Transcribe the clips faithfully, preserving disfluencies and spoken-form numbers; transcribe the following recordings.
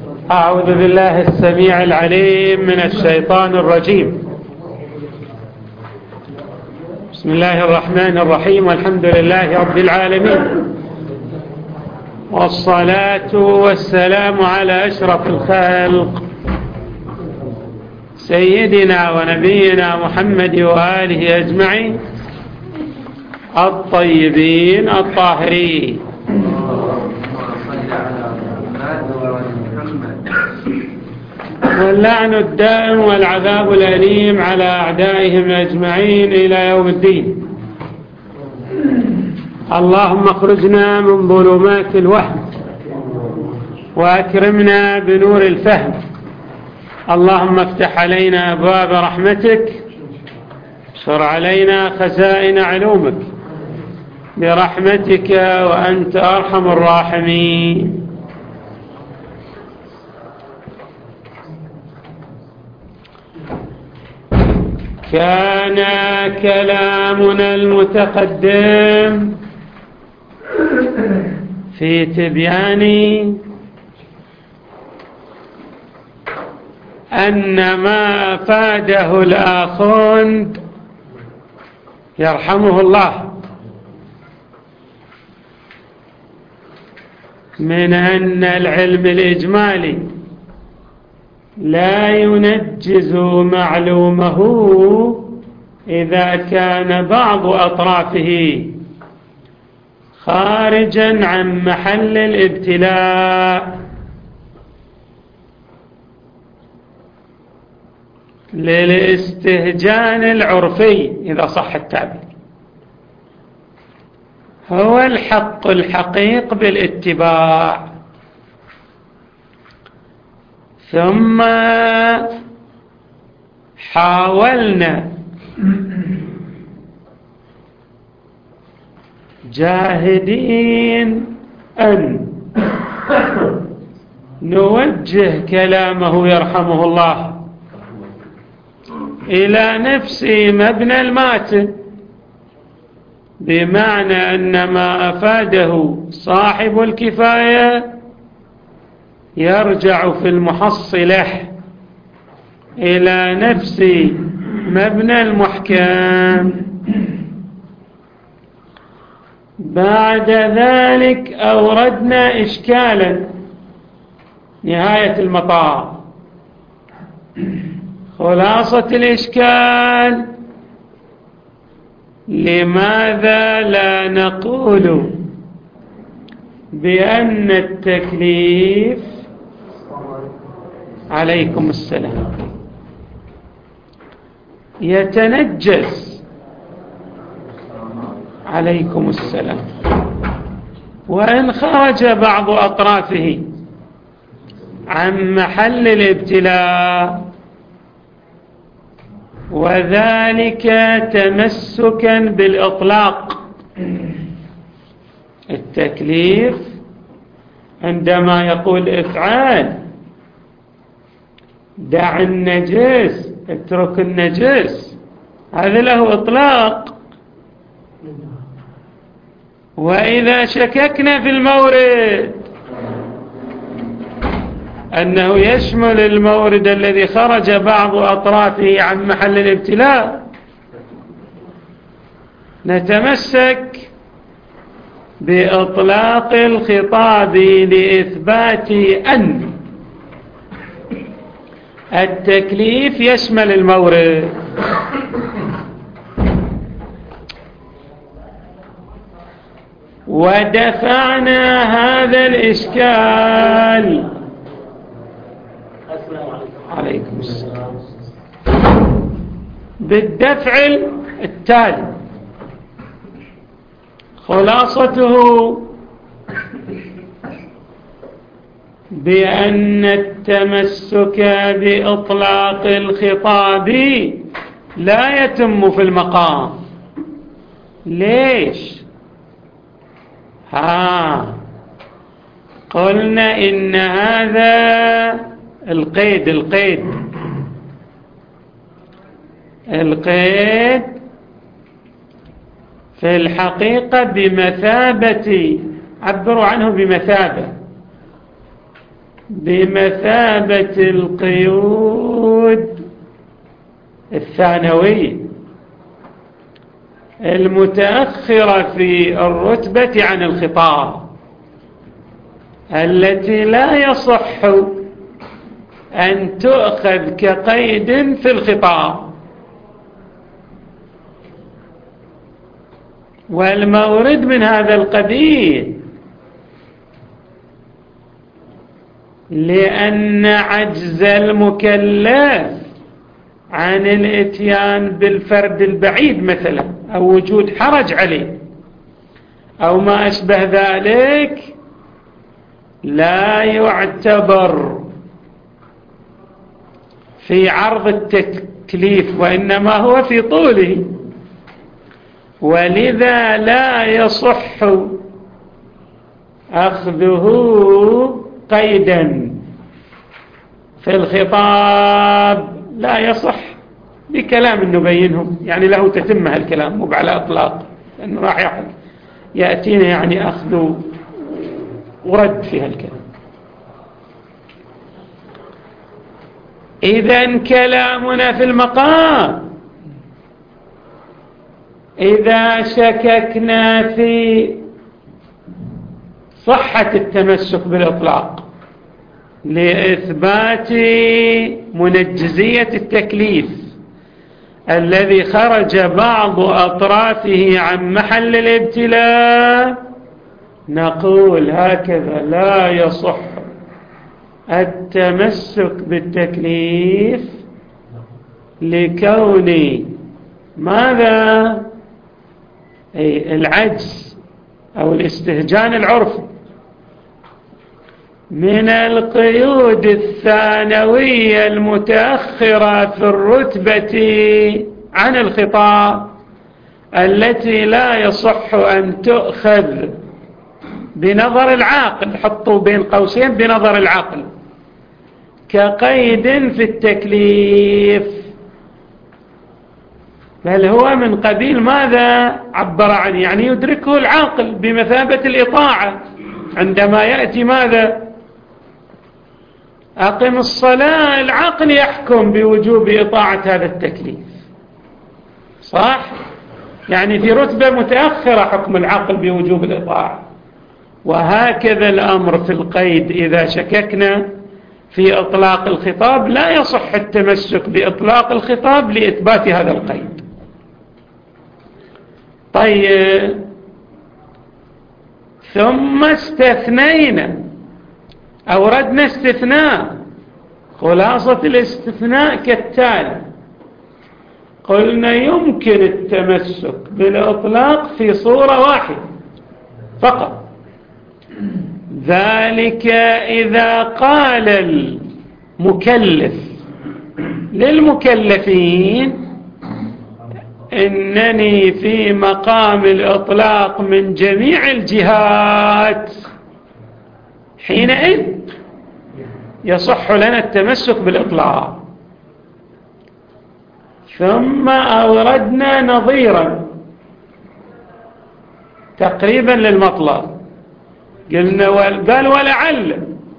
أعوذ بالله السميع العليم من الشيطان الرجيم. بسم الله الرحمن الرحيم، والحمد لله رب العالمين، والصلاة والسلام على أشرف الخلق سيدنا ونبينا محمد وآله أجمعين الطيبين الطاهرين. واللعن الدائم والعذاب الأليم على أعدائهم أجمعين إلى يوم الدين. اللهم اخرجنا من ظلمات الوهم وأكرمنا بنور الفهم. اللهم افتح علينا أبواب رحمتك، اشر علينا خزائن علومك برحمتك وأنت أرحم الراحمين. كان كلامنا المتقدم في تبيان أن ما أفاده الآخوند يرحمه الله من أن العلم الإجمالي لا ينجز معلومه إذا كان بعض أطرافه خارجا عن محل الابتلاء للاستهجان العرفي، إذا صح التعبير. هو الحق الحقيق بالاتباع، ثم حاولنا جاهدين أن نوجه كلامه يرحمه الله إلى نفس مبنى الماتن، بمعنى أن ما أفاده صاحب الكفاية يرجع في المحصلة إلى نفس مبنى المحكم. بعد ذلك أوردنا إشكالا نهاية المطاف. خلاصة الإشكال: لماذا لا نقول بأن التكليف عليكم السلام يتنجس عليكم السلام وإن خرج بعض أطرافه عن محل الابتلاء، وذلك تمسكا بالإطلاق. التكليف عندما يقول افعل، دع النجس، اترك النجس، هذا له إطلاق. وإذا شككنا في المورد أنه يشمل المورد الذي خرج بعض أطرافه عن محل الابتلاء، نتمسك بإطلاق الخطاب لإثبات أن التكليف يشمل المورد. ودفعنا هذا الإشكال. عليكم السلام. بالدفع التالي: خلاصته بأن التمسك بإطلاق الخطاب لا يتم في المقام. ليش؟ ها قلنا إن هذا القيد القيد القيد في الحقيقة بمثابة، عبروا عنه بمثابة بمثابة القيود الثانوية المتأخرة في الرتبة عن الخطاب، التي لا يصح أن تؤخذ كقيد في الخطاب. والمورد من هذا القبيل لأن عجز المكلف عن الاتيان بالفرد البعيد مثلا، أو وجود حرج عليه أو ما أشبه ذلك، لا يعتبر في عرض التكليف، وإنما هو في طوله. ولذا لا يصح أخذه قيدا في الخطاب، لا يصح بكلام نبينهم، يعني له تتمه الكلام مو على إطلاق، لأنه راح يأتينا يعني أخذ ورد في هالكلام. إذن كلامنا في المقام إذا شككنا في صحة التمسك بالإطلاق لإثبات منجزية التكليف الذي خرج بعض أطرافه عن محل الابتلاء، نقول هكذا لا يصح التمسك بالتكليف لكون ماذا؟ أي العجز أو الاستهجان العرفي من القيود الثانوية المتأخرة في الرتبة عن الخطاب، التي لا يصح أن تؤخذ بنظر العاقل، حطوا بين قوسين بنظر العاقل، كقيد في التكليف، بل هو من قبيل ماذا عبر عنه؟ يعني يدركه العاقل بمثابة الإطاعة عندما يأتي ماذا؟ أقم الصلاة، العقل يحكم بوجوب إطاعة هذا التكليف، صح؟ يعني في رتبة متأخرة حكم العقل بوجوب الإطاعة. وهكذا الأمر في القيد، إذا شككنا في إطلاق الخطاب لا يصح التمسك بإطلاق الخطاب لإثبات هذا القيد. طيب، ثم استثنينا، أوردنا استثناء. خلاصة الاستثناء كالتالي: قلنا يمكن التمسك بالإطلاق في صورة واحدة فقط، ذلك إذا قال المكلف للمكلفين إنني في مقام الإطلاق من جميع الجهات، حينئذ يصح لنا التمسك بالإطلاق. ثم أوردنا نظيرا تقريبا للمطلب، قلنا قال ولعل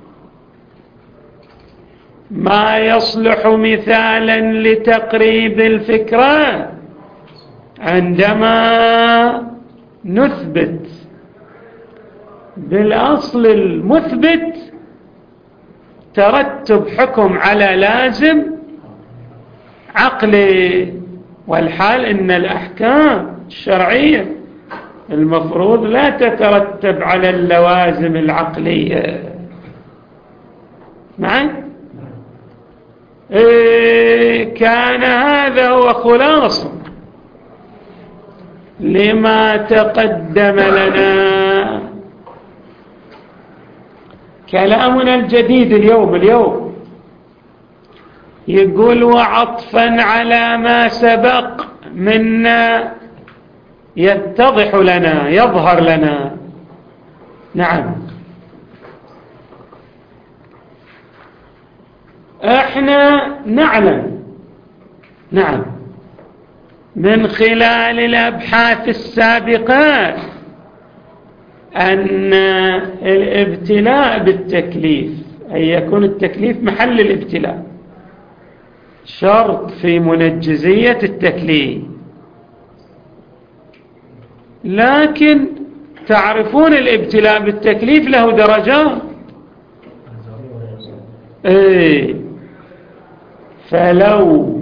ما يصلح مثالا لتقريب الفكرة عندما نثبت بالأصل المثبت ترتب حكم على لازم عقلي، والحال إن الأحكام الشرعية المفروض لا تترتب على اللوازم العقلية. معي؟ إيه كان هذا هو خلاصة لما تقدم لنا. كلامنا الجديد اليوم اليوم يقول: وعطفا على ما سبق منا يتضح لنا، يظهر لنا. نعم، احنا نعلم نعم من خلال الأبحاث السابقة أن الابتلاء بالتكليف أن يكون التكليف محل الابتلاء، شرط في منجزية التكليف. لكن تعرفون الابتلاء بالتكليف له درجات. ايه فلو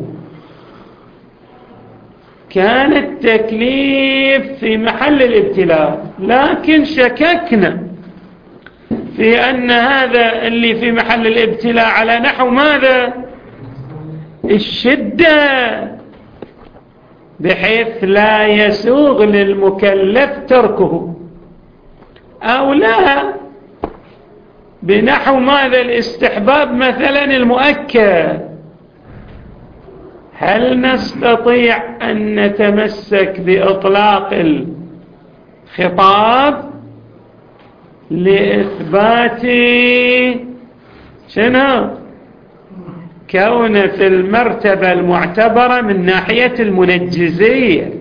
كان التكليف في محل الابتلاء لكن شككنا في أن هذا اللي في محل الابتلاء على نحو ماذا؟ الشدة، بحيث لا يسوغ للمكلف تركه، أو لا بنحو ماذا؟ الاستحباب مثلا المؤكد. هل نستطيع أن نتمسك بإطلاق الخطاب لإثبات شنو؟ كون في المرتبة المعتبرة من ناحية المنجزية،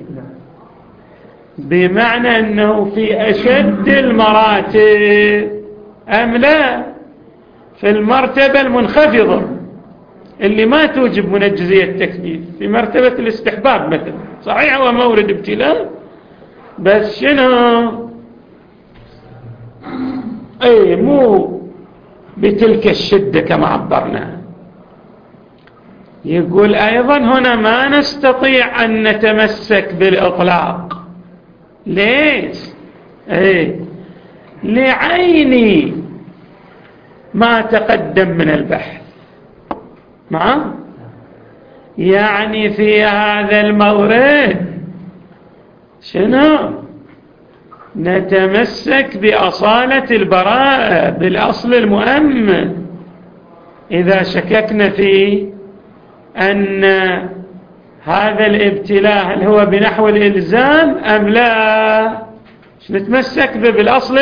بمعنى أنه في أشد المراتب، أم لا في المرتبة المنخفضة اللي ما توجب منجزية التكليف، في مرتبة الاستحباب مثلا. صحيح هو مورد ابتلاء، بس شنو؟ اي مو بتلك الشدة كما عبرنا. يقول أيضا هنا ما نستطيع أن نتمسك بالإطلاق. ليش؟ اي لعيني ما تقدم من البحث. نعم، يعني في هذا المورد شنو؟ نتمسك بأصالة البراءة، بالأصل المؤمن. إذا شككنا في أن هذا الابتلاء هل هو بنحو الإلزام أم لا، نتمسك بالأصل.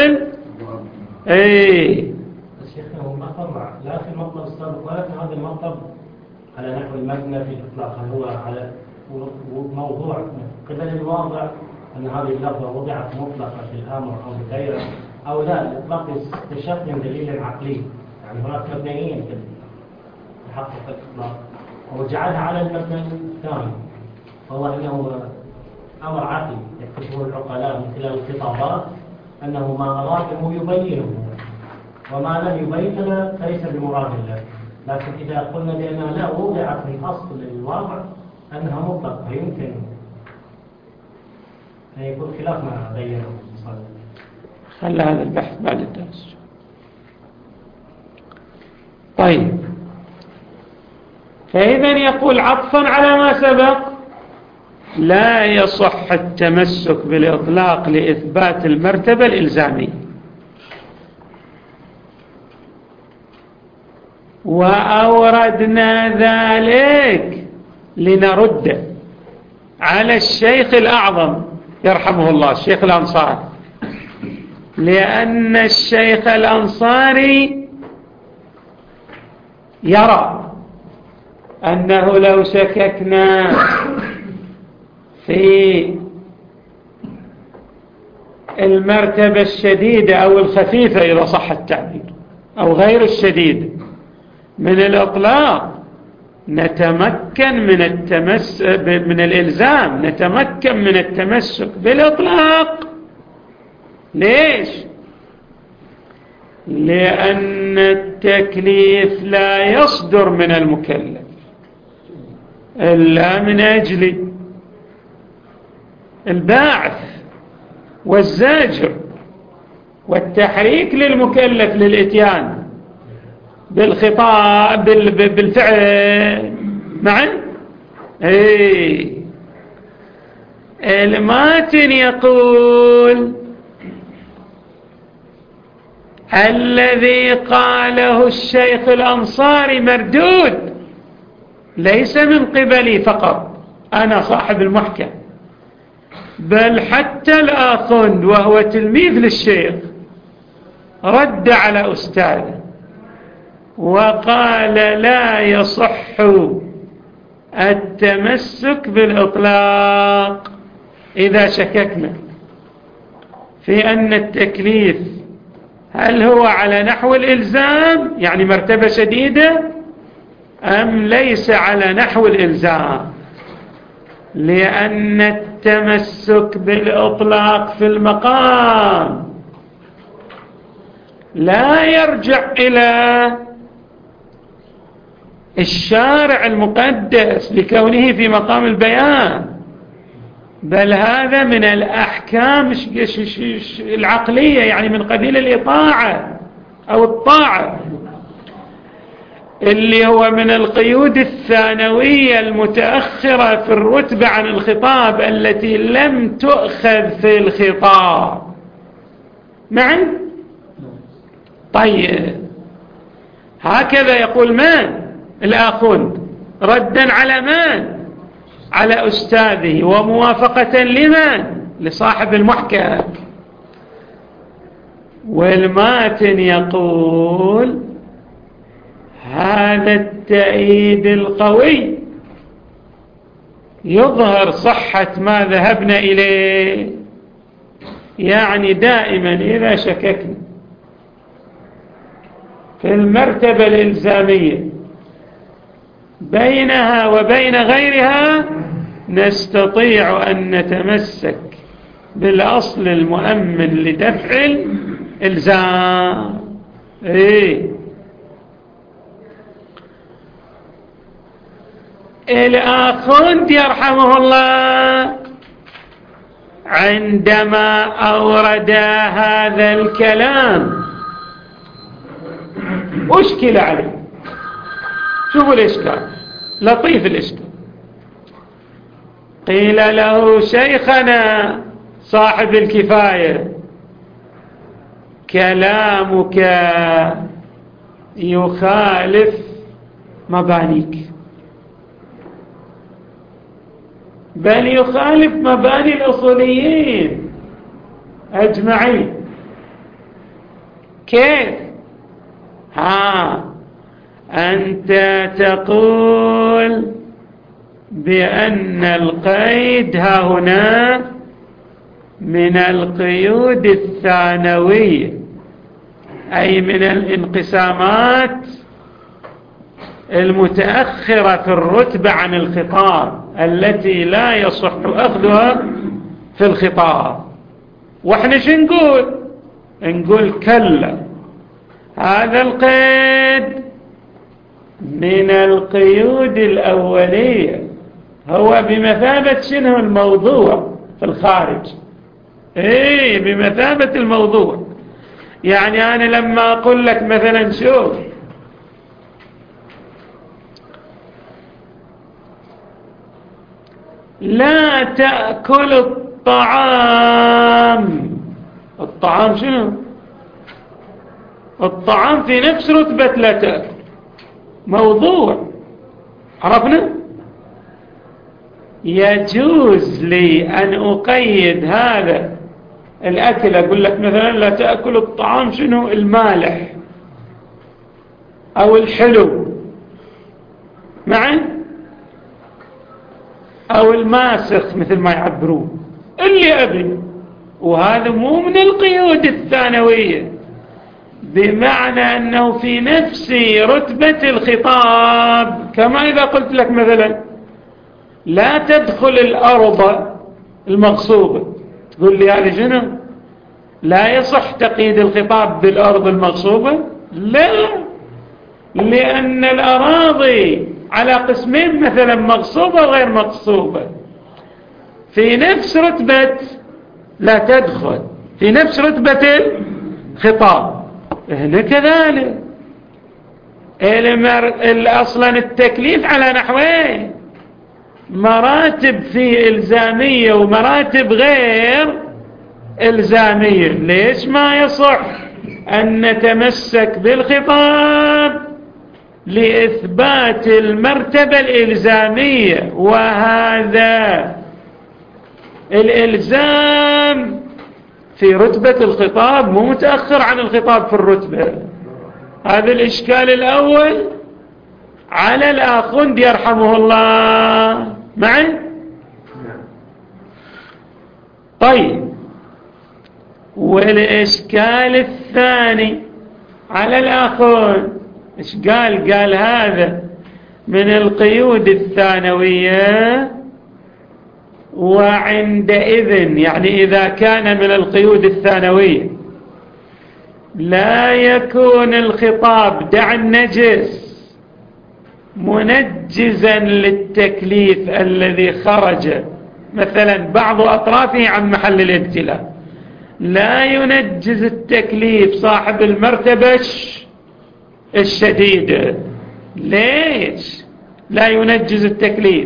اي الشيخ هو ما طلع لا في المطلب السابق ولا في هذا المطلب على نحو المبنى في الإطلاق، هل هو على موضوع قبل الواضع أن هذه اللفظة وضعت مطلقة في الأمر أو بغيره، أو لا الإطلاق استشهاد من دليل عقلي، يعني هناك مبنيين في تحقق الإطلاق وجعلها على المبنى الثاني، وهو أنه أمر عقلي يكتشفه العقلاء من خلال الخطابات أنه ما أراد أنه يبينه، وما لم يبين فليس بمراد الله. لكن إذا قلنا بأنها لا وضعت من أصل الواقع أنها مطلقة، فيمكن أن يكون خلاف ما بينه. خلى هذا البحث بعد الدرس. طيب، فإذا يقول عطفا على ما سبق لا يصح التمسك بالإطلاق لإثبات المرتبة الإلزامية. وأوردنا ذلك لنرد على الشيخ الأعظم يرحمه الله، الشيخ الأنصاري، لأن الشيخ الأنصاري يرى أنه لو شككنا في المرتبة الشديدة أو الخفيفة إذا صح التعبير أو غير الشديدة من الإطلاق نتمكن من التمس من الإلزام، نتمكن من التمسك بالإطلاق. ليش؟ لأن التكليف لا يصدر من المكلف إلا من أجل الباعث والزاجر والتحريك للمكلف للإتيان بالخطاب بالفعل معا. ايه الماتن يقول الذي قاله الشيخ الأنصاري مردود ليس من قبلي فقط أنا صاحب المحكم، بل حتى الآخوند وهو تلميذ للشيخ رد على أستاذه وقال لا يصح التمسك بالإطلاق إذا شككنا في أن التكليف هل هو على نحو الإلزام يعني مرتبة شديدة أم ليس على نحو الإلزام؟ لأن التمسك بالإطلاق في المقام لا يرجع إلى الشارع المقدس لكونه في مقام البيان، بل هذا من الأحكام العقلية يعني من قبيل الإطاعة أو الطاعة، اللي هو من القيود الثانوية المتأخرة في الرتبة عن الخطاب التي لم تؤخذ في الخطاب. معي؟ طيب هكذا يقول من؟ الآخوند ردا على من؟ على أستاذه وموافقة لمن؟ لصاحب المحكم. والماتن يقول هذا التأييد القوي يظهر صحة ما ذهبنا إليه، يعني دائما إذا شككنا في المرتبة الإلزامية بينها وبين غيرها نستطيع أن نتمسك بالأصل المؤمن لدفع الإلزام. إيه الآخوند يرحمه الله عندما أورد هذا الكلام أشكل عليه. شوفوا الإشكال، لطيف الإشكال. قيل له شيخنا صاحب الكفاية كلامك يخالف مبانيك، بل يخالف مباني الأصوليين أجمعين. كيف؟ ها أنت تقول بأن القيد ها هنا من القيود الثانوية، أي من الانقسامات المتأخرة في الرتبة عن الخطاب التي لا يصح أخذها في الخطاب. وإحنا شو نقول؟ نقول كلا، هذا القيد من القيود الأولية، هو بمثابة شنو الموضوع في الخارج. ايه بمثابة الموضوع. يعني أنا لما أقول لك مثلا شوف لا تأكل الطعام، الطعام شنو؟ الطعام في نفس رتبة لا تأكل، موضوع. عرفنا؟ يجوز لي أن أقيد هذا الأكل، أقول لك مثلا لا تأكل الطعام شنو؟ المالح أو الحلو، معي؟ أو الماسخ مثل ما يعبرون، اللي أبي. وهذا مو من القيود الثانوية، بمعنى أنه في نفس رتبة الخطاب. كما إذا قلت لك مثلا لا تدخل الأرض المغصوبة، تقول لي هذا شنو؟ لا يصح تقييد الخطاب بالأرض المغصوبة؟ لا، لأن الأراضي على قسمين مثلا مغصوبة وغير مغصوبة، في نفس رتبة لا تدخل، في نفس رتبة الخطاب. هنا كذلك أصلا التكليف على نحوين، مراتب في إلزامية ومراتب غير إلزامية. ليش ما يصح أن نتمسك بالخطاب لإثبات المرتبة الإلزامية؟ وهذا الإلزام في رتبة الخطاب مو متأخر عن الخطاب في الرتبة. هذا الإشكال الأول على الآخوند يرحمه الله. معي؟ طيب والإشكال الثاني على الآخون، إيش قال؟ قال هذا من القيود الثانوية، وعندئذ يعني إذا كان من القيود الثانوية لا يكون الخطاب دع النجس منجزا للتكليف الذي خرج مثلا بعض أطرافه عن محل الابتلاء، لا ينجز التكليف صاحب المرتبة الشديدة. ليش لا ينجز التكليف؟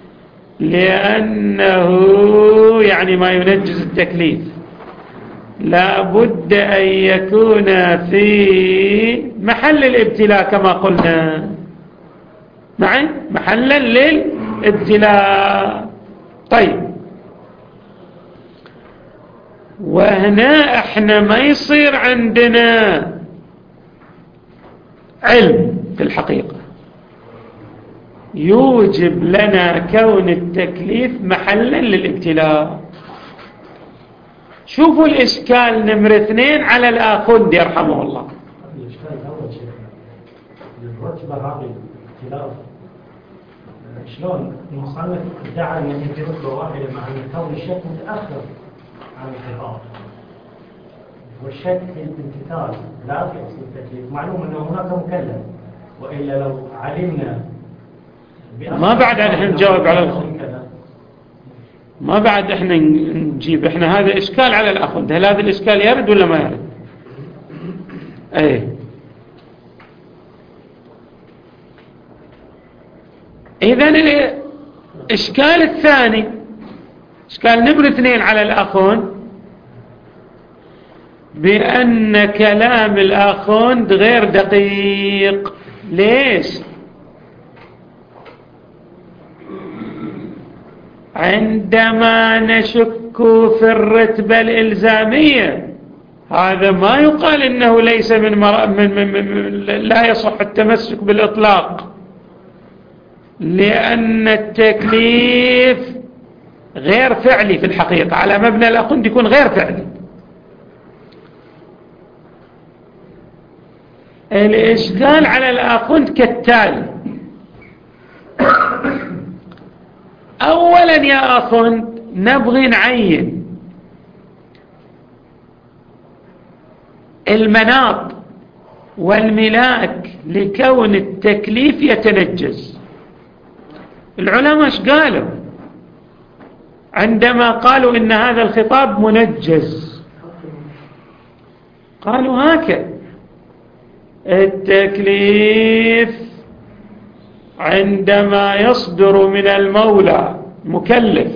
لأنه يعني ما ينجز التكليف لا بد أن يكون في محل الابتلاء كما قلنا، معي محلا للابتلاء. طيب، وهنا احنا ما يصير عندنا علم في الحقيقة يوجب لنا كون التكليف محلا للابتلاء. شوفوا الإشكال نمر اثنين على الآخوند يرحمه الله. الإشكال الأول شيء الرتبة هذه الابتلاء، شلون المصنف ادعى أن في رتبة واحدة مع أن كون الشك متأخر عن الخطاب، والشك في الامتثال لا في أصل التكليف. معلوم أنه هناك مكلف، وإلا لو علمنا ما بعد احنا نجاوب على الأخوند، ما بعد احنا نجيب احنا هذا إشكال على الأخوند. هل هذا الإشكال يرد ولا ما يرد؟ ايه إذن الإشكال الثاني، إشكال نمر اثنين على الآخوند، بأن كلام الآخوند غير دقيق. ليش؟ عندما نشك في الرتبة الإلزامية هذا ما يقال إنه ليس من, مر... من, من, من لا يصح التمسك بالإطلاق، لأن التكليف غير فعلي في الحقيقة. على مبنى الأخوند يكون غير فعلي. الإشكال على الأخوند كالتالي: أولا يا أخوند نبغي نعين المناط والملاك لكون التكليف يتنجز. العلماء ايش قالوا عندما قالوا إن هذا الخطاب منجز؟ قالوا هكذا: التكليف عندما يصدر من المولى مكلف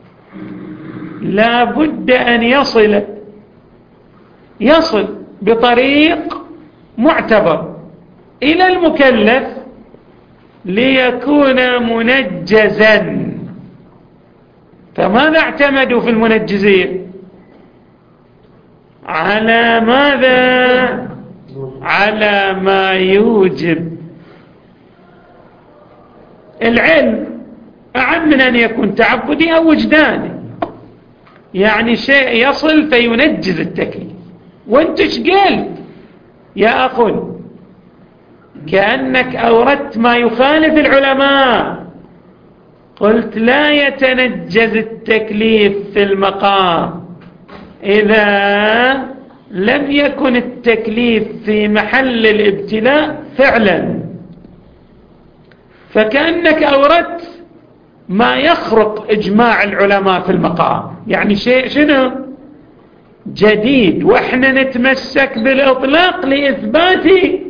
لا بد أن يصل يصل بطريق معتبر إلى المكلف ليكون منجزا. فماذا اعتمدوا في المنجزين؟ على ماذا؟ على ما يوجب العلم أعم من أن يكون تعبدي أو وجداني، يعني شيء يصل فينجز التكليف. وانت ايش قلت يا أخي؟ كأنك أوردت ما يخالف العلماء. قلت لا يتنجز التكليف في المقام إذا لم يكن التكليف في محل الابتلاء فعلا. فكأنك أوردت ما يخرق إجماع العلماء في المقام، يعني شيء شنو جديد، وإحنا نتمسك بالإطلاق لإثبات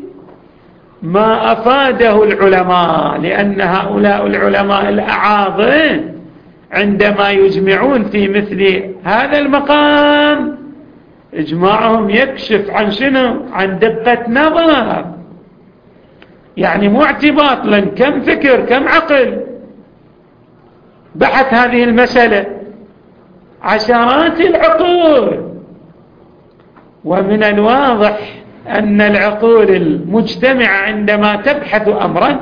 ما أفاده العلماء، لأن هؤلاء العلماء الأعاظم عندما يجمعون في مثل هذا المقام إجماعهم يكشف عن شنو؟ عن دقة نظر، يعني مو اعتباطا، كم فكر كم عقل بحث هذه المسألة، عشرات العقول. ومن الواضح أن العقول المجتمعة عندما تبحث أمرا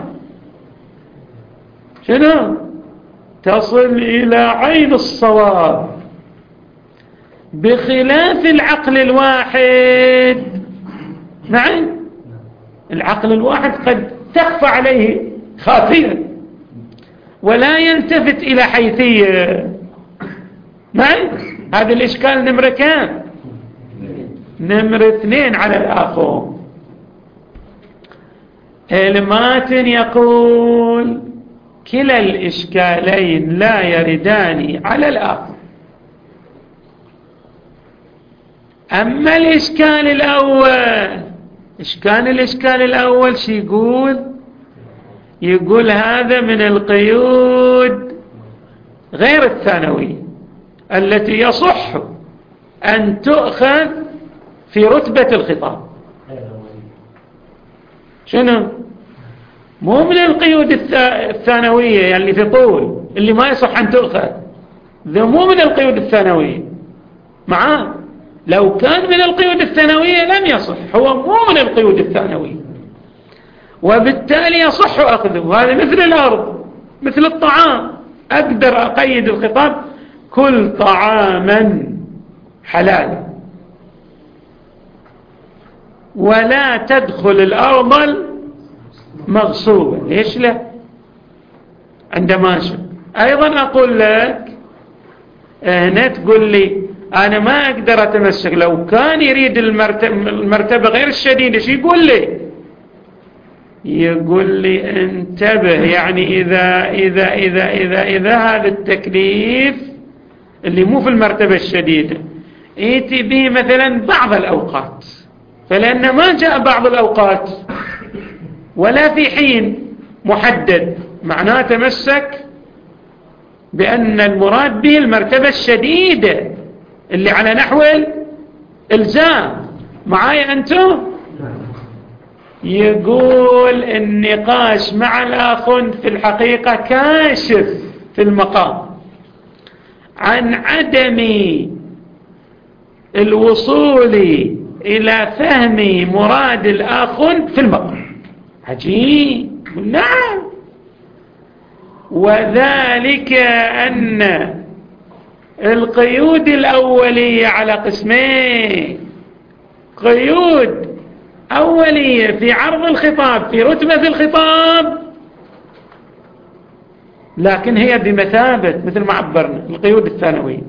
شنو؟ تصل إلى عين الصواب. بخلاف العقل الواحد. نعم، العقل الواحد قد تخفى عليه خافية ولا يلتفت إلى حيثية. نعم، هذا الإشكال نمرة كام؟ نمرة اثنين على الآخر. الماتن يقول كلا الإشكالين لا يردان على الآخر. أما الإشكال الأول، إشكال الإشكال الأول شي يقول؟ يقول هذا من القيود غير الثانوية التي يصح أن تؤخذ في رتبة الخطاب. شنو؟ مو من القيود الثانوية يعني اللي في طول اللي ما يصح أن تؤخذ، ذا مو من القيود الثانوية معاه. لو كان من القيود الثانوية لم يصح، هو مو من القيود الثانوية، وبالتالي يصح أخذه. هذا مثل الأرض، مثل الطعام، أقدر أقيد الخطاب كل طعاما حلالا ولا تدخل الأرض مغصوبة. ليش لا؟ عندما أشوف أيضا أقول لك هنا تقول لي أنا ما أقدر أتمسك. لو كان يريد المرتبة, المرتبة غير الشديدة شو يقول لي؟ يقول لي انتبه، يعني إذا, إذا, إذا, إذا, إذا هذا التكليف اللي مو في المرتبة الشديدة يأتي به مثلا بعض الأوقات، فلأن ما جاء بعض الأوقات ولا في حين محدد، معناه تمسك بأن المراد به المرتبة الشديدة اللي على نحو الإلزام. معايا أنتم؟ يقول النقاش مع الآخر في الحقيقة كاشف في المقام عن عدم الوصول إلى فهم مراد الآخر في المقام. عجيب. نعم، وذلك أن القيود الأولية على قسمين: قيود أولية في عرض الخطاب في رتبة الخطاب، لكن هي بمثابة مثل ما عبرنا القيود الثانوية،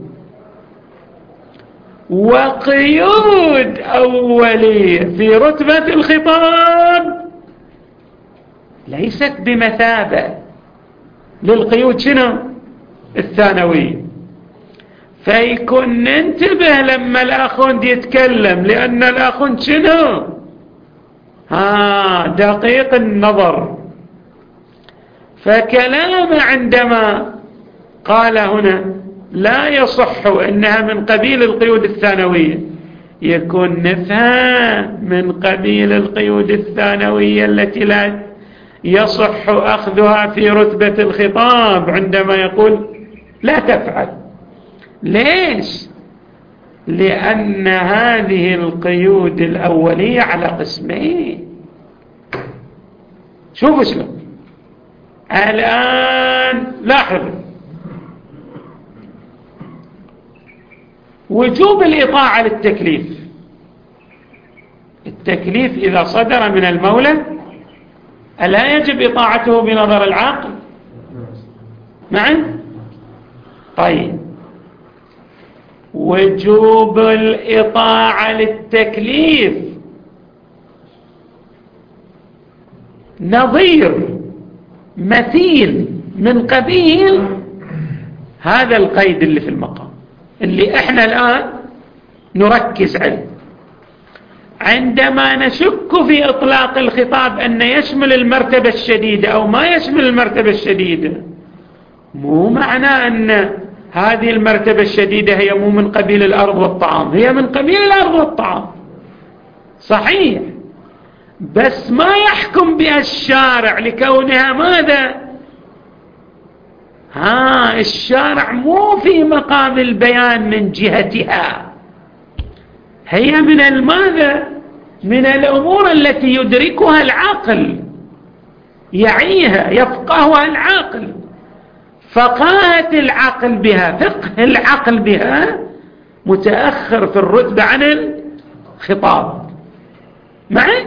وقيود أولية في رتبة الخطاب ليست بمثابة للقيود شنو الثانوية. فيكون ننتبه لما الأخوند يتكلم، لأن الأخوند شنو ها دقيق النظر. فكلامه عندما قال هنا لا يصح إنها من قبيل القيود الثانوية، يكون نفهم من قبيل القيود الثانوية التي لا يصح أخذها في رتبة الخطاب عندما يقول لا تفعل. ليش؟ لأن هذه القيود الأولية على قسمين. شوفوا شلون الآن. لاحظ وجوب الإطاعة للتكليف. التكليف إذا صدر من المولى ألا يجب إطاعته بنظر العقل؟ نعم. طيب، وجوب الإطاعة للتكليف نظير مثيل من قبيل هذا القيد اللي في المقام اللي احنا الآن نركز عليه. عندما نشك في إطلاق الخطاب أن يشمل المرتبة الشديدة أو ما يشمل المرتبة الشديدة، مو معنى أن هذه المرتبة الشديدة هي مو من قبيل الأرض والطعام، هي من قبيل الأرض والطعام صحيح، بس ما يحكم بها الشارع لكونها ماذا؟ ها الشارع مو في مقام البيان من جهتها، هي من الماذا؟ من الأمور التي يدركها العقل، يعيها يفقهها العقل. فقاهة العقل بها، فقه العقل بها متأخر في الرتبة عن الخطاب معي.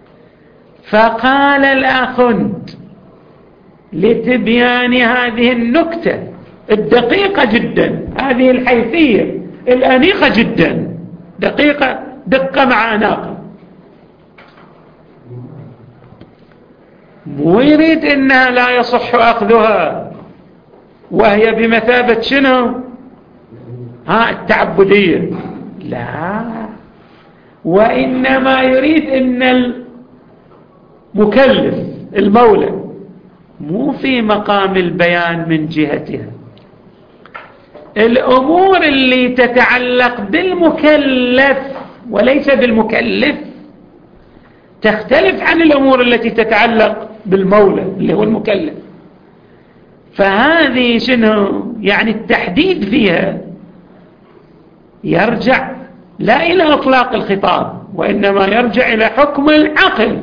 فقال الآخوند لتبيان هذه النكتة الدقيقة جدا، هذه الحيثية الأنيقة جدا، دقيقة دقة مع أناقة، مو يريد إنها لا يصح أخذها وهي بمثابة شنو؟ ها التعبدية، لا، وإنما يريد إن المكلف المولى مو في مقام البيان من جهتها، الأمور اللي تتعلق بالمكلف وليس بالمكلف تختلف عن الأمور التي تتعلق بالمولى اللي هو المكلف. فهذه شنو يعني التحديد فيها يرجع لا إلى إطلاق الخطاب، وإنما يرجع إلى حكم العقل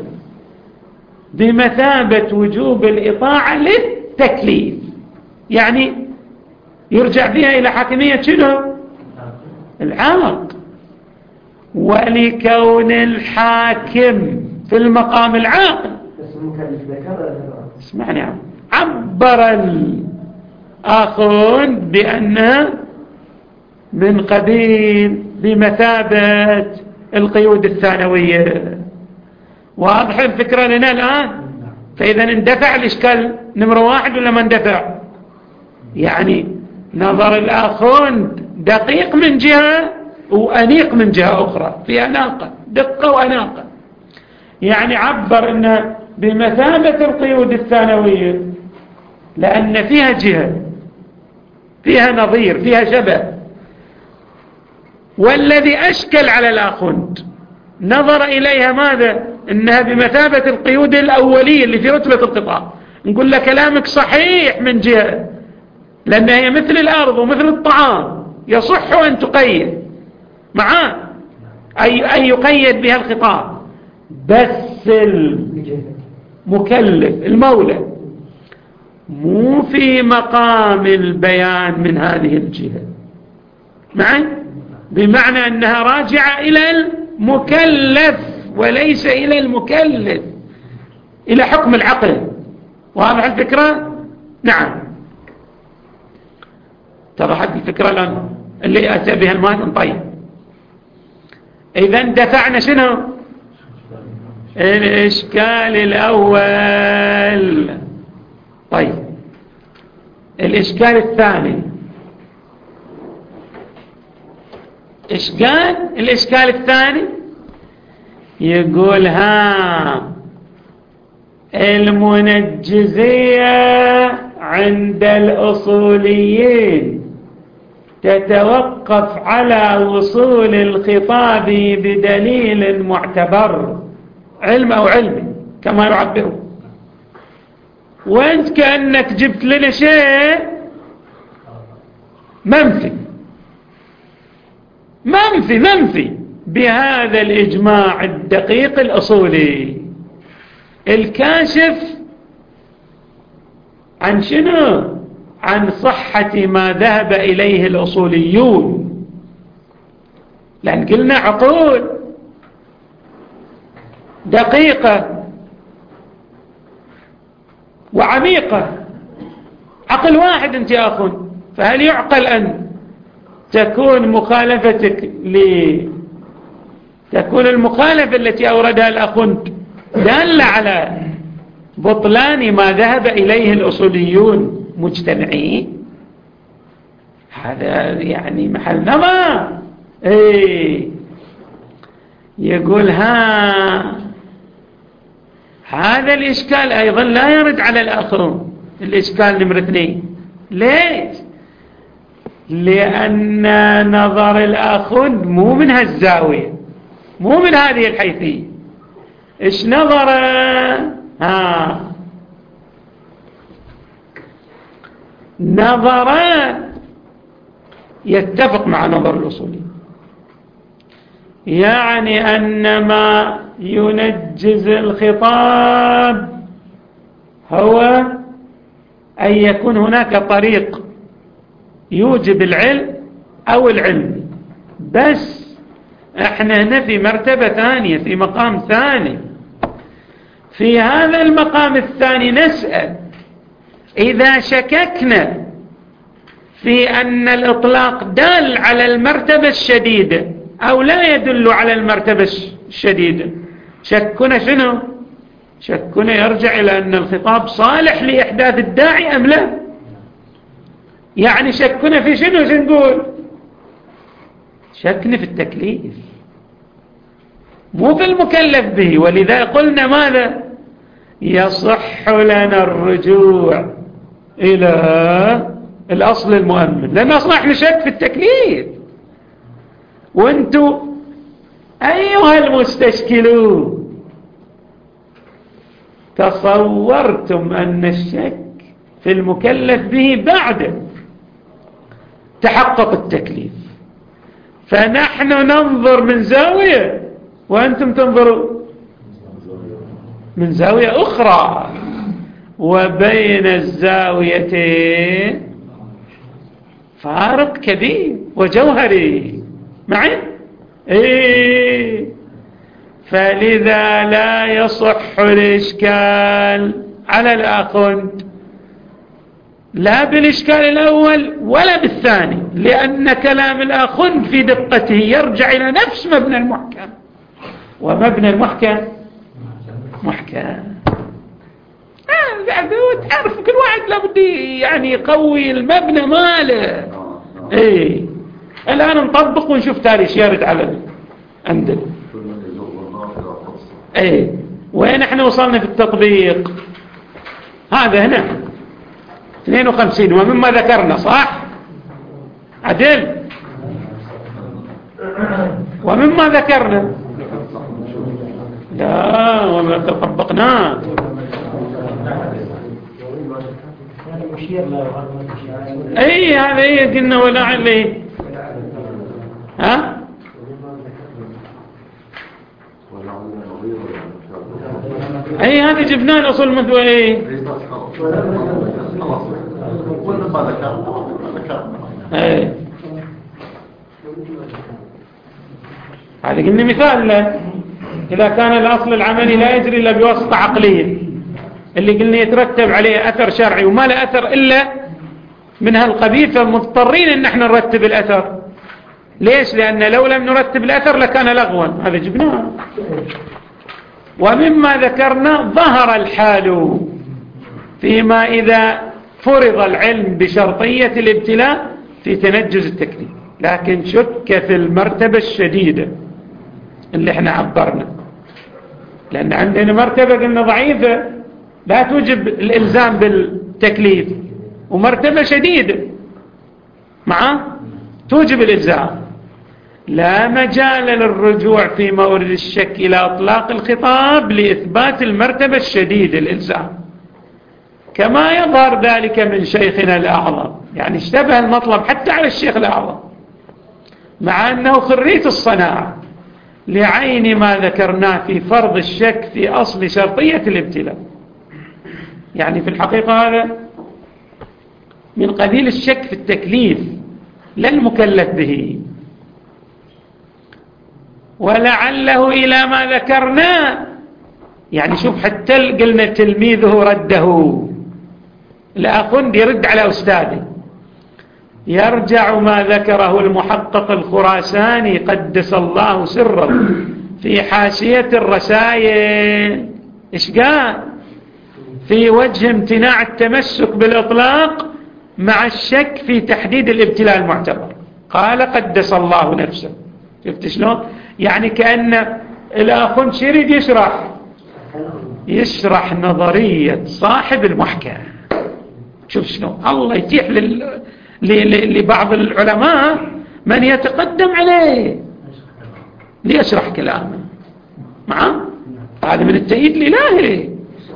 بمثابة وجوب الإطاعة للتكليف، يعني يرجع فيها إلى حاكمية شنو؟ العقل. ولكون الحاكم في المقام العاقل، اسمعني عم. عبر الآخرون بأنه من قبيل بمثابة القيود الثانوية. واضح الفكرة لنا الآن؟ فإذا اندفع الإشكال نمرة واحد ولا ما اندفع؟ يعني نظر الآخرون دقيق من جهة وأنيق من جهة أخرى، في أناقة، دقة وأناقة. يعني عبر أنه بمثابة القيود الثانوية لأن فيها جهة، فيها نظير، فيها شبه. والذي أشكل على الآخوند نظر إليها ماذا؟ إنها بمثابة القيود الأولية اللي في رتبة القطاع. نقول له كلامك صحيح من جهة، لأنها هي مثل الأرض ومثل الطعام، يصح أن تقيد معاه أي, أي يقيد بها الخطاب، بس المكلف المولى مو في مقام البيان من هذه الجهة معي، بمعنى أنها راجعة إلى المكلف وليس إلى المكلف، إلى حكم العقل. واضح الفكرة؟ نعم. اتضحت الفكرة الآن اللي أتى بها الماتن. طيب إذا دفعنا شنو؟ الإشكال الأول. طيب الإشكال الثاني، إشكال الإشكال الثاني يقول ها المنجزية عند الأصوليين تتوقف على وصول الخطاب بدليل معتبر، علم أو علمي كما يعبره، وانت كأنك جبت لنا شيء منفي منفي منفي بهذا الإجماع الدقيق الأصولي الكاشف عن شنو؟ عن صحة ما ذهب إليه الأصوليون. لأن قلنا عقول دقيقة وعميقة، عقل واحد انت يا أخوان، فهل يعقل أن تكون مخالفتك ل تكون المخالفة التي أوردها الأخوان دالة على بطلان ما ذهب إليه الأصوليون مجتمعين؟ هذا يعني محل نظر. ايه يقول ها هذا الإشكال أيضا لا يرد على الآخرون. الإشكال نمرة اثنين، ليش؟ لأن نظر الآخرون مو من هالزاوية، مو من هذه الحيثية. إيش نظر؟ ها نظر يتفق مع نظر الأصولي، يعني أن ما ينجز الخطاب هو أن يكون هناك طريق يوجب العلم أو العلم، بس احنا هنا في مرتبة ثانية، في مقام ثاني. في هذا المقام الثاني نسأل إذا شككنا في أن الإطلاق دال على المرتبة الشديدة أو لا يدل على المرتبة الشديدة، شكنا شنو؟ شكنا يرجع إلى أن الخطاب صالح لإحداث الداعي أم لا؟ يعني شكنا في شنو؟ شنقول شكنا في التكليف مو في المكلف به. ولذا قلنا ماذا؟ يصح لنا الرجوع إلى الأصل المؤمن، لأن أصلا احنا شك في التكليف. وانتم أيها المستشكلون تصورتم أن الشك في المكلف به بعد تحقق التكليف، فنحن ننظر من زاوية وأنتم تنظروا من زاوية أخرى، وبين الزاويتين فارق كبير وجوهري معي. إيه فلذا لا يصح الإشكال على الآخند لا بالإشكال الأول ولا بالثاني، لأن كلام الآخند في دقته يرجع إلى نفس مبنى المحكم، ومبنى المحكم محكم. تعرف كل واحد لابد يعني يقوي المبنى ماله. ايه الآن نطبق ونشوف تاريخ يرد على عندنا. ايه وين احنا وصلنا في التطبيق؟ هذا هنا اثنين وخمسين ومما ذكرنا صح عدل، ومما ذكرنا لا وما طبقناه. اي هذا ايه قلنا ولا عليه ها اي هذا جبناه الاصول مثل ايه اي هذا قلنا مثال له. إذا كان الأصل العملي لا يجري إلا بواسطة عقلية اللي قلنا يترتب عليه أثر شرعي وما له أثر إلا من هالقبيل، فمضطرين أن احنا نرتب الأثر. ليش؟ لأن لو لم نرتب الأثر لكان لغوا. هذا جبناه. ومما ذكرنا ظهر الحال فيما إذا فرض العلم بشرطية الابتلاء في تنجز التكليف، لكن شك في المرتبة الشديدة اللي احنا عبرنا، لأن عندنا مرتبة قلنا ضعيفة لا توجب الإلزام بالتكليف، ومرتبة شديدة معه توجب الإلزام. لا مجال للرجوع في مورد الشك إلى إطلاق الخطاب لإثبات المرتبة الشديدة الإلزام، كما يظهر ذلك من شيخنا الأعظم. يعني اشتبه المطلب حتى على الشيخ الأعظم مع أنه خريج الصناعة، لعين ما ذكرناه في فرض الشك في أصل شرطية الابتلاء. يعني في الحقيقة هذا من قبيل الشك في التكليف لا المكلف به. ولعله إلى ما ذكرناه، يعني شوف حتى قلنا تلميذه رده، الأخند يرد على أستاذه، يرجع ما ذكره المحقق الخراساني قدس الله سره في حاشية الرسائل. إيش قال؟ في وجه امتناع التمسك بالإطلاق مع الشك في تحديد الابتلاء المعتبر، قال قدس الله نفسه. شفت شلون؟ يعني كأن الأخند يريد يشرح يشرح نظرية صاحب المحكم. شوف شلون الله يتيح لل... لبعض العلماء من يتقدم عليه ليشرح كلامه معه. هذا من التأييد الإلهي.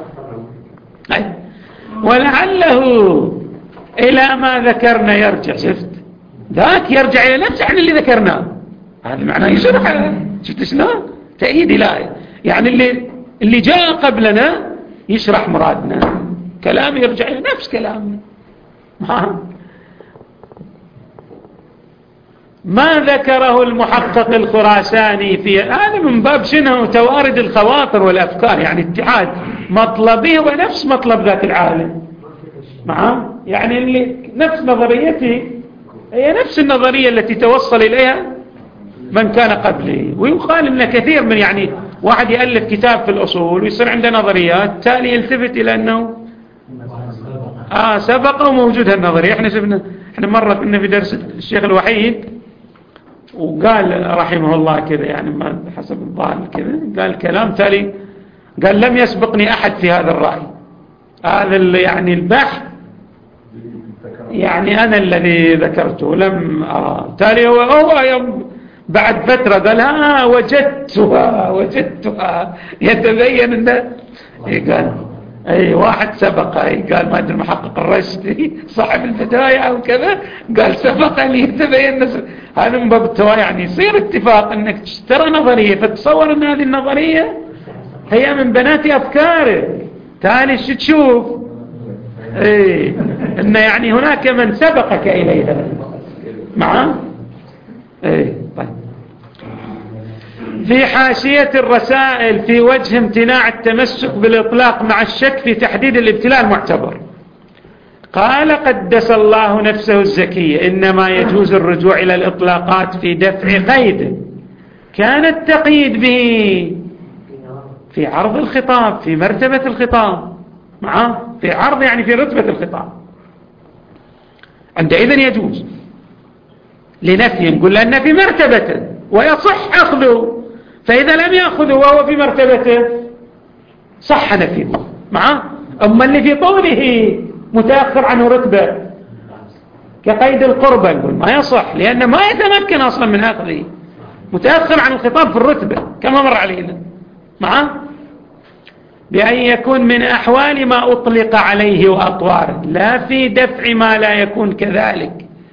ولعله إلى ما ذكرنا يرجع. شفت ذاك يرجع إلى نفس احنا اللي ذكرناه، هذا معناه يشرح. شفت شلون؟ تأييد إلهي. يعني اللي اللي جاء قبلنا يشرح مرادنا، كلام يرجع إلى نفس كلامنا. ما ذكره المحقق الخراساني في هذا من باب شنو توارد الخواطر والأفكار، يعني اتحاد مطلبه ونفس مطلب ذات العالم معه، يعني اللي نفس نظريتي هي نفس النظرية التي توصل إليها من كان قبلي. ويقال إن كثير من يعني واحد يألف كتاب في الأصول ويصير عنده نظريات تالي يلتفت إلى أنه آه سبق وموجود هالنظرية. احنا شفنا احنا مرة كنا في درس الشيخ الوحيد وقال رحمه الله كذا، يعني ما حسب الظاهر كذا قال كلام تالي، قال لم يسبقني أحد في هذا الرأي، هذا يعني البحث يعني أنا الذي ذكرته لم أرى. تالي هو, هو يوم بعد فترة قال ها وجدتها وجدتها يتبين أنه قال أي واحد سبق، أي قال ما أدري محقق الرشدي صاحب البداية أو كذا قال سبق أن يتبين نسل. هذا من باب التواء، يعني يصير اتفاق أنك تشترى نظرية فتصور أن هذه النظرية هي من بنات أفكارك، تالي شو تشوف ايه ان يعني هناك من سبقك اليها معه. ايه طيب. في حاشية الرسائل في وجه امتناع التمسك بالاطلاق مع الشك في تحديد الابتلاء المعتبر، قال قدس الله نفسه الزكية انما يجوز الرجوع الى الاطلاقات في دفع قيد كان التقييد به في عرض الخطاب في مرتبة الخطاب معه، في عرض يعني في رتبة الخطاب، عندئذ يجوز لنفي نقول لأن في مرتبته ويصح أخذه، فإذا لم يأخذه وهو في مرتبته صح نفيه معه. أما اللي في طوله متأخر عنه رتبة كقيد القربة نقول ما يصح، لأنه ما يتمكن أصلا من أخذه، متأخر عن الخطاب في الرتبة كما مر علينا معه، بأن يكون من أحوال ما أطلق عليه وأطواره، لا في دفع ما لا يكون كذلك.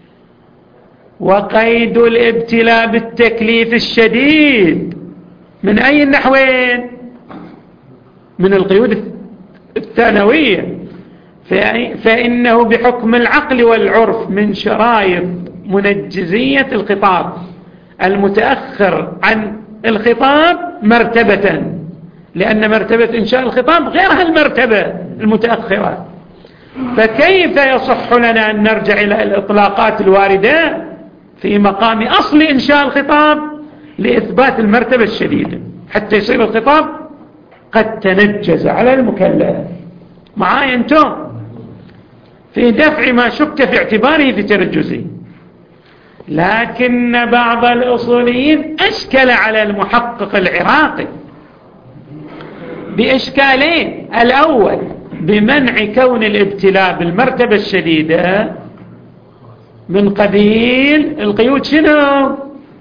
وقيد الابتلاء بالتكليف الشديد من أي النحوين؟ من القيود الثانوية، فإنه بحكم العقل والعرف من شرائط منجزية الخطاب المتأخر عن الخطاب مرتبة، لأن مرتبة إنشاء الخطاب غير هالمرتبة المتأخرة. فكيف يصح لنا أن نرجع إلى الإطلاقات الواردة في مقام أصل إنشاء الخطاب لإثبات المرتبة الشديدة حتى يصير الخطاب قد تنجز على المكلف؟ معاي أنتم في دفع ما شك في اعتباره في تنجزه. لكن بعض الأصوليين أشكل على المحقق العراقي بإشكالين: الأول بمنع كون الابتلاء بالمرتبة الشديدة من قبيل القيود شنو؟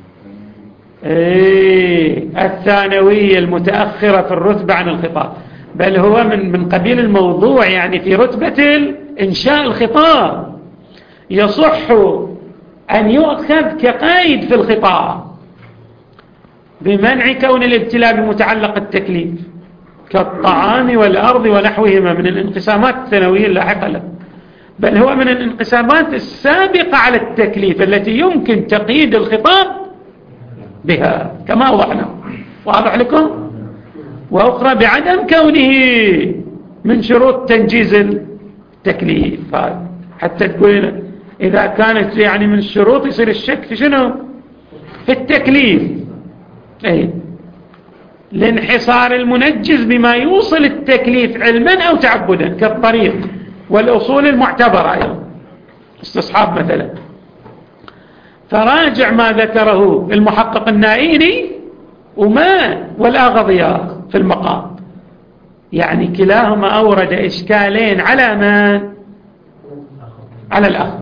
ايه الثانوية المتأخرة في الرتبة عن الخطاب، بل هو من من قبيل الموضوع، يعني في رتبة إنشاء الخطاب يصح أن يؤخذ كقيد في الخطاب بمنع كون الابتلاء بمتعلق التكليف كالطعام والأرض ونحوهما من الانقسامات الثانوية اللاحقة له، بل هو من الانقسامات السابقة على التكليف التي يمكن تقييد الخطاب بها كما وضعنا. واضح لكم؟ وأخرى بعدم كونه من شروط تنجيز التكليف، حتى تقول إذا كانت يعني من الشروط يصير الشك في شنو؟ في التكليف. أي لانحصار المنجز بما يوصل التكليف علما أو تعبدا كالطريق والأصول المعتبرة أيضا استصحاب مثلا. فراجع ما ذكره المحقق النائيني وما والأغضياء في المقام، يعني كلاهما أورد إشكالين على من؟ على الأخذ.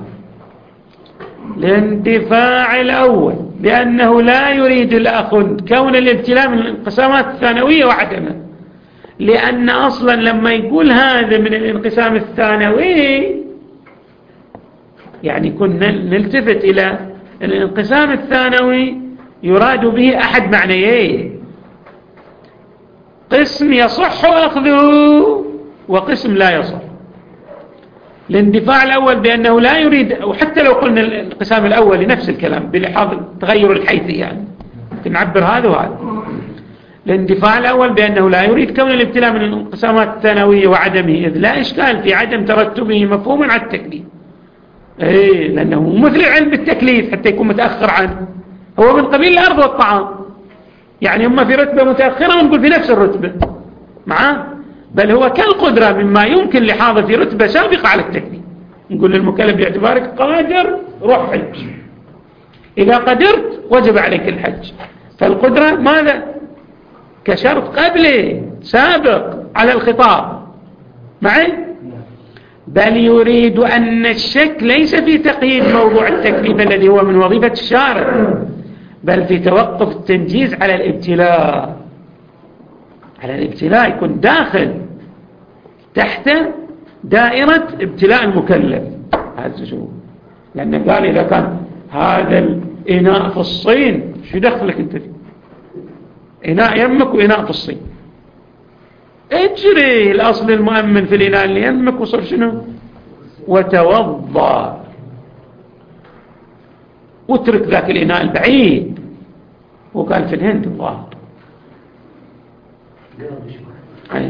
الاندفاع الأول بأنه لا يريد الأخذ كون الابتلاء من الانقسامات الثانوية وعدمه، لأن أصلا لما يقول هذا من الانقسام الثانوي يعني كنا نلتفت إلى الانقسام الثانوي يراد به أحد معنيين: قسم يصح أخذه وقسم لا يصح. الاندفاع الأول بأنه لا يريد، وحتى لو قلنا الانقسام الأول نفس الكلام بلحاظ تغير الحيثية يعني نعبر هذا وهذا. الاندفاع الأول بأنه لا يريد كون الابتلاء من الانقسامات الثانوية وعدمه، إذ لا إشكال في عدم ترتبه مفهوما على التكليف. إيه، لأنه مثل العلم بالتكليف حتى يكون متأخر عنه، هو من قبيل الأرض والطعام، يعني هم في رتبة متأخرة ونقول في نفس الرتبة معاه، بل هو كالقدرة مما يمكن لحاظة في رتبة سابقة على التكليف. نقول للمكلف باعتبارك قادر روح حج، إذا قدرت وجب عليك الحج، فالقدرة ماذا؟ كشرط قبله سابق على الخطاب معي. بل يريد أن الشك ليس في تقييد موضوع التكليف الذي هو من وظيفة الشارع، بل في توقف التنجيز على الابتلاء، على الابتلاء يكون داخل تحت دائرة ابتلاء المكلف. هذا شو؟ لأنه قال إذا كان هذا الإناء في الصين شو دخلك أنت فيه؟ إناء يمك وإناء في الصين، اجري الأصل المؤمن في الإناء اللي يمك وصر شنو؟ وتوضأ، واترك ذاك الإناء البعيد، وقال في الهند الظاهر. أي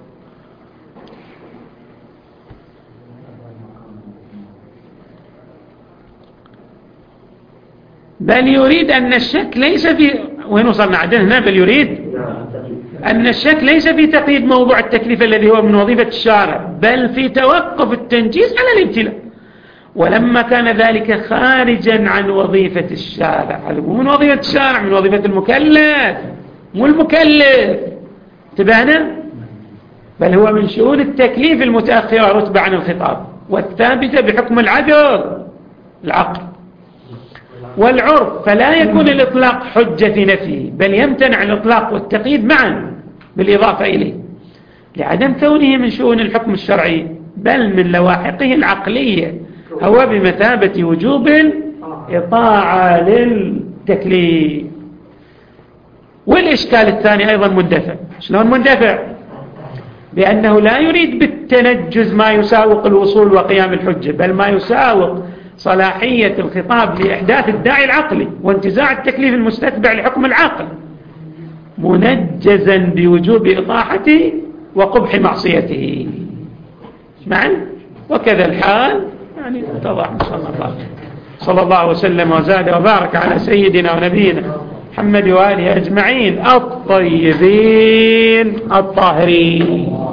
بل يريد أن الشك ليس في، وين وصلنا عدن هنا؟ بل يريد أن الشك ليس في تقييد موضوع التكليف الذي هو من وظيفة الشارع، بل في توقف التنجيز على الابتلاء، ولما كان ذلك خارجا عن وظيفة الشارع. هذا مو من وظيفة الشارع، من وظيفة المكلف، مو المكلف، انتبهنا؟ بل هو من شؤون التكليف المتأخرة رتبة عن الخطاب، والثابتة بحكم العدل العقل والعرف، فلا يكون الإطلاق حجة في نفيه، بل يمتنع الإطلاق والتقييد معا بالإضافة إليه، لعدم كونه من شؤون الحكم الشرعي، بل من لواحقه العقلية، هو بمثابة وجوب إطاعة للتكليف. والإشكال الثاني أيضا مندفع. شلون مندفع؟ بأنه لا يريد بالتنجز ما يساوق الوصول وقيام الحجة، بل ما يساوق صلاحية الخطاب لإحداث الداعي العقلي وانتزاع التكليف المستتبع لحكم العقل، منجزا بوجوب إطاعته وقبح معصيته معا. وكذا الحال يعني اتضح إن شاء الله. صلى الله وسلم وزاد وبارك على سيدنا ونبينا محمد وآله أجمعين الطيبين الطاهرين.